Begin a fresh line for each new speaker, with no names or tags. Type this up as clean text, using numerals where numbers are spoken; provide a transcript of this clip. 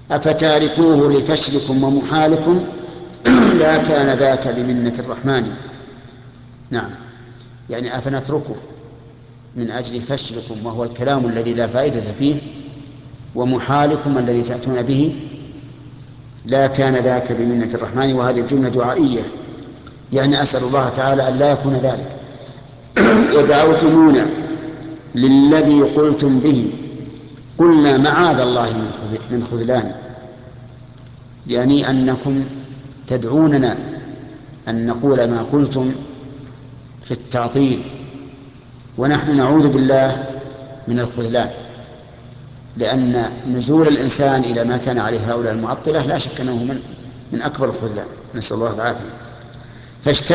أفتاركوه لفشلكم ومحالكم لا كان ذاك بمنة الرحمن. نعم، يعني أفنتركه من أجل فشلكم وهو الكلام الذي لا فائدة فيه، ومحالكم الذي تأتون به لا كان ذاك بمنة الرحمن. وهذه الجملة دعائية، يعني أسأل الله تعالى أن لا يكون ذلك. ودعوتمونا للذي قلتم به قلنا معاذ الله من خذلان، يعني أنكم تدعوننا أن نقول ما قلتم في التعطيل، ونحن نعوذ بالله من الخذلان، لأن نزول الإنسان إلى ما كان عليه هؤلاء المعطلة لا شك أنه من أكبر الخذلان، نسأل الله العافية.